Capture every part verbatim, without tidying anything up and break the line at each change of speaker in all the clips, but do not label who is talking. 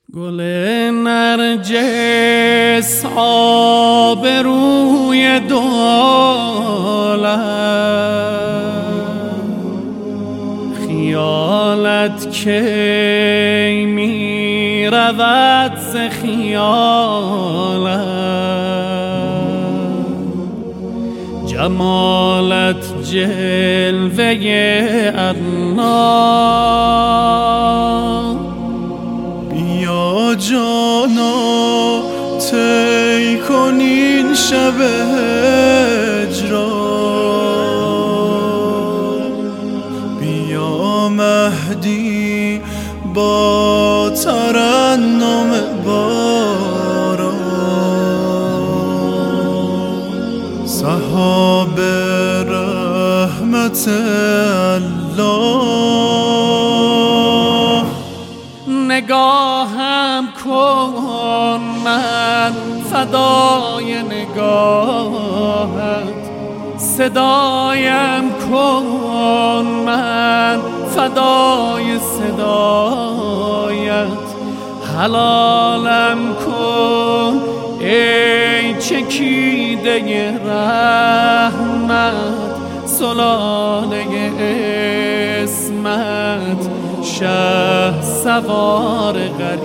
گل نرجس آب روی دولت، خیالت کی می رود ز خیالت، جمالت جلوه الله.
بیا جانا طی کن این شب هجران، بیا مهدی با ترنم باران، سحاب رحمت الله.
نگاهم کن من فدای نگاهت، صدایم کن من فدای صدایت، حلالم کن ای چکیده رحمت، سلاله اسمت، شه سوار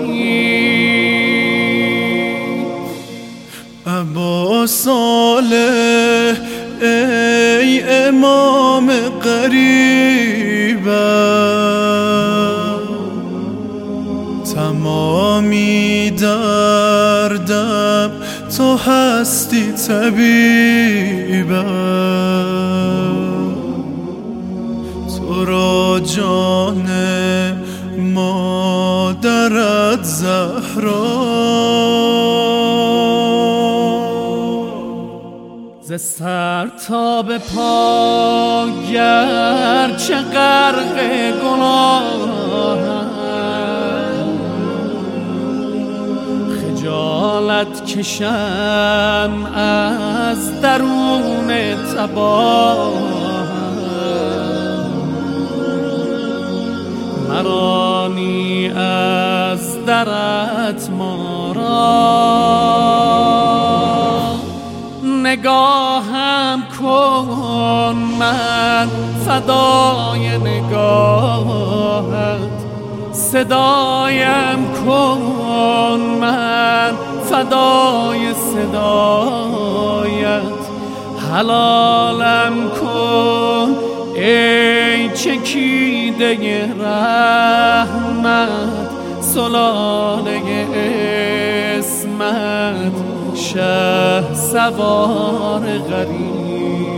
غریب.
ابا صالح ای امام قریبم، تمامی دردم تو هستی طبیبم، تو را جان مادرت زهرا،
ز سر تا به پا گرچه غرق گناهم، خجالت کشم از درون تباهم، مرانی از درت ما را. نگاهم کن من فدای نگاهت، صدایم کن من فدای صدایت، حلالم کن ای چکیده رحمت، سلاله اسمت، شه سوار غریب.